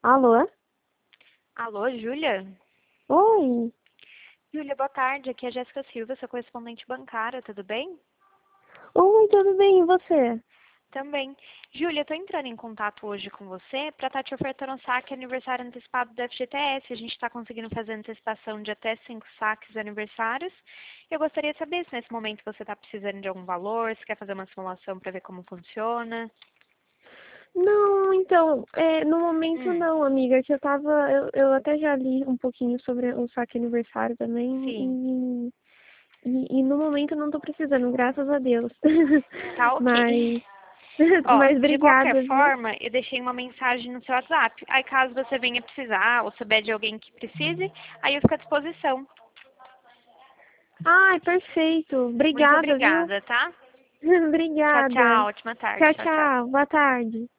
Alô? Alô, Júlia? Oi. Júlia, boa tarde. Aqui é a Jéssica Silva, sua correspondente bancária, tudo bem? Oi, tudo bem? E você? Também. Júlia, eu tô entrando em contato hoje com você para estar te ofertando um saque aniversário antecipado do FGTS. A gente está conseguindo fazer antecipação de até 5 saques aniversários. Eu gostaria de saber se nesse momento você está precisando de algum valor, se quer fazer uma simulação para ver como funciona. Não, então, no momento Hum, não, amiga, que eu até já li um pouquinho sobre o saque aniversário também sim. e no momento eu não tô precisando, graças a Deus. Tá ok. Mas, Ó, mas de qualquer obrigada, viu? forma, eu deixei uma mensagem no seu WhatsApp. Aí, caso você venha precisar ou souber de alguém que precise, aí eu fico à disposição. Ai, perfeito. Muito Obrigada, viu? obrigada, tá? Tchau, Obrigada. tchau. Ótima tarde. Tchau, Tchau, tchau. tchau. Boa tarde.